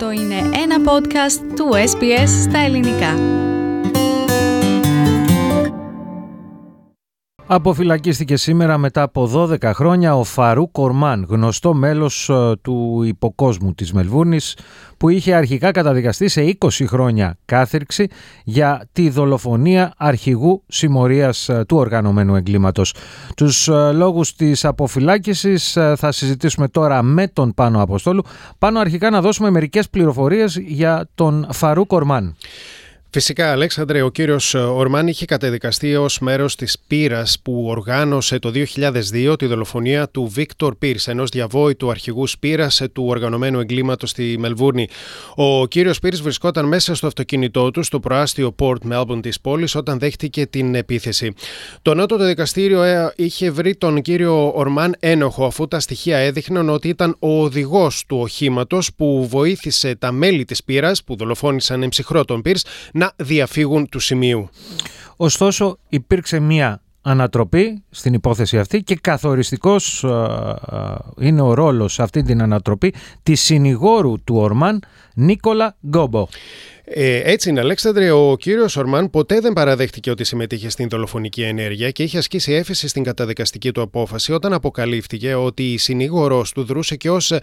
Αυτό είναι ένα podcast του SBS στα ελληνικά. Αποφυλακίστηκε σήμερα μετά από 12 χρόνια ο Φαρούκ Ορμάν, γνωστό μέλος του υποκόσμου της Μελβούρνης, που είχε αρχικά καταδικαστεί σε 20 χρόνια κάθυρξη για τη δολοφονία αρχηγού συμμορίας του οργανωμένου εγκλήματος. Τους λόγους της αποφυλάκησης θα συζητήσουμε τώρα με τον Πάνο Αποστόλου. Πάνο, αρχικά να δώσουμε μερικές πληροφορίες για τον Φαρούκ Ορμάν. Φυσικά, Αλέξανδρε, ο κύριος Ορμάν είχε καταδικαστεί ως μέρος της πύρας που οργάνωσε το 2002 τη δολοφονία του Βίκτορ Πίρς, ενός διαβόητου αρχηγού πύρας του οργανωμένου εγκλήματος στη Μελβούρνη. Ο κύριος Πίρς βρισκόταν μέσα στο αυτοκίνητό του στο προάστιο Port Melbourne της πόλης όταν δέχτηκε την επίθεση. Το ανώτατο δικαστήριο είχε βρει τον κύριο Ορμάν ένοχο, αφού τα στοιχεία έδειχναν ότι ήταν ο οδηγός του οχήματος που βοήθησε τα μέλη της πύρας που δολοφόνησαν εμψυχρό τον Πίρς να διαφύγουν του σημείου. Ωστόσο, υπήρξε μία ανατροπή στην υπόθεση αυτή και καθοριστικός είναι ο ρόλος σε αυτή την ανατροπή της συνηγόρου του Ορμάν, Νίκολα Γκόμπο. Έτσι είναι, Αλέξανδρε, ο κύριος Ορμάν ποτέ δεν παραδέχτηκε ότι συμμετείχε στην δολοφονική ενέργεια και είχε ασκήσει έφεση στην καταδικαστική του απόφαση όταν αποκαλύφθηκε ότι η συνήγορος του δρούσε και ως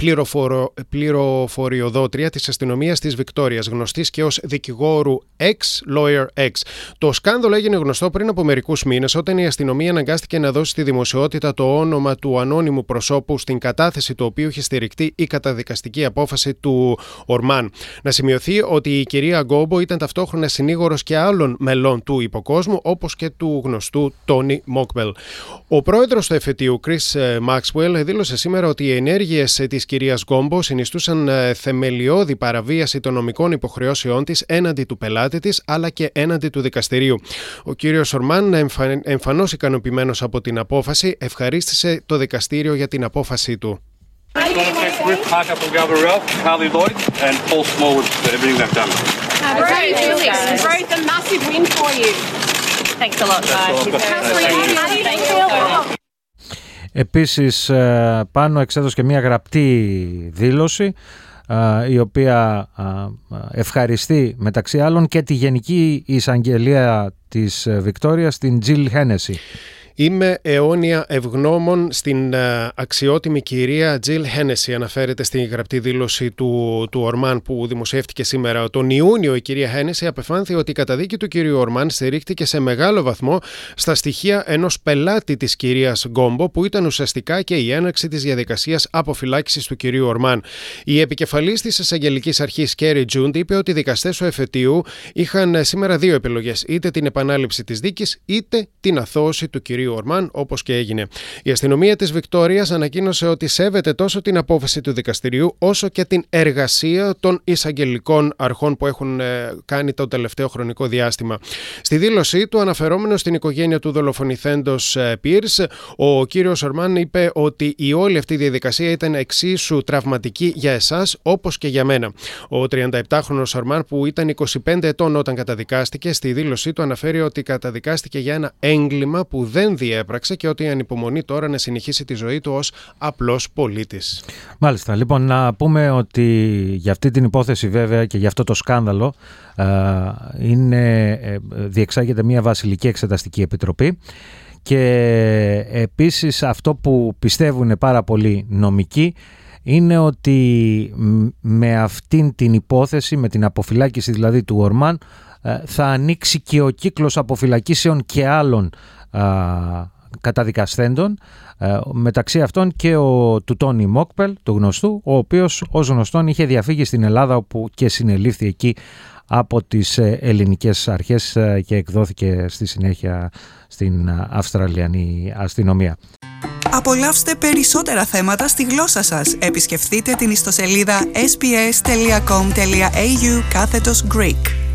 πληροφοριοδότρια της αστυνομίας της Βικτόριας, γνωστής και ως δικηγόρου Lawyer X. Το σκάνδαλο έγινε γνωστό πριν από μερικούς μήνες, όταν η αστυνομία αναγκάστηκε να δώσει στη δημοσιότητα το όνομα του ανώνυμου προσώπου στην κατάθεση του οποίου είχε στηριχτεί η καταδικαστική απόφαση του Ορμάν. Να σημειωθεί ότι η κυρία Γκόμπο ήταν ταυτόχρονα συνήγορος και άλλων μελών του υποκόσμου, όπως και του γνωστού Τόνι Μόκμπελ. Ο πρόεδρος του εφετείου, Chris Maxwell, δήλωσε σήμερα ότι οι ενέργειες της κυρίας Γκόμπο συνιστούσαν θεμελιώδη παραβίαση των νομικών υποχρεώσεών της έναντι του πελάτη της, αλλά και έναντι του δικαστηρίου. Ο κύριος Ορμάν, εμφανώς ικανοποιημένος από την απόφαση, ευχαρίστησε το δικαστήριο για την απόφαση του. Επίσης, πάνω εξέδωσε και μια γραπτή δήλωση η οποία ευχαριστεί μεταξύ άλλων και τη Γενική Εισαγγελία της Βικτόριας, την Jill Hennessy. Είμαι αιώνια ευγνώμων στην αξιότιμη κυρία Jill Hennessy, αναφέρεται στη γραπτή δήλωση του Ορμάν που δημοσιεύτηκε σήμερα. Τον Ιούνιο η κυρία Hennessy απεφάνθη ότι η καταδίκη του κυρίου Ορμάν στηρίχτηκε σε μεγάλο βαθμό στα στοιχεία ενός πελάτη της κυρίας Γκόμπο, που ήταν ουσιαστικά και η έναρξη της διαδικασίας αποφυλάκησης του κυρίου Ορμάν. Η επικεφαλής της εισαγγελικής αρχής, Κέρι Τζούντ, είπε ότι οι δικαστές του εφετείου είχαν σήμερα δύο επιλογές: είτε την επανάληψη της δίκης, είτε την αθώωση του κυρίου Ορμάν, όπως και έγινε. Η αστυνομία της Βικτόριας ανακοίνωσε ότι σέβεται τόσο την απόφαση του δικαστηρίου, όσο και την εργασία των εισαγγελικών αρχών που έχουν κάνει το τελευταίο χρονικό διάστημα. Στη δήλωσή του, αναφερόμενος στην οικογένεια του δολοφονηθέντος Πίρς, ο κύριος Ορμάν είπε ότι η όλη αυτή η διαδικασία ήταν εξίσου τραυματική για εσάς όπως και για μένα. Ο 37χρονος Ορμάν, που ήταν 25 ετών όταν καταδικάστηκε, στη δήλωσή του αναφέρει ότι καταδικάστηκε για ένα έγκλημα που δεν διέπραξε και ότι ανυπομονεί τώρα να συνεχίσει τη ζωή του ως απλός πολίτης. Μάλιστα. Λοιπόν, να πούμε ότι για αυτή την υπόθεση, βέβαια, και για αυτό το σκάνδαλο διεξάγεται μια βασιλική εξεταστική επιτροπή, και επίσης αυτό που πιστεύουν πάρα πολλοί νομικοί είναι ότι με αυτήν την υπόθεση, με την αποφυλάκηση δηλαδή του Ορμάν, θα ανοίξει και ο κύκλος αποφυλακήσεων και άλλων καταδικασθέντων, μεταξύ αυτών και του Τόνι Μόκμπελ, του γνωστού, ο οποίος ως γνωστόν είχε διαφύγει στην Ελλάδα, όπου και συνελήφθη εκεί από τις ελληνικές αρχές και εκδόθηκε στη συνέχεια στην Αυστραλιανή αστυνομία. Απολαύστε περισσότερα θέματα στη γλώσσα σας. Επισκεφτείτε την ιστοσελίδα sbs.com.au/Greek.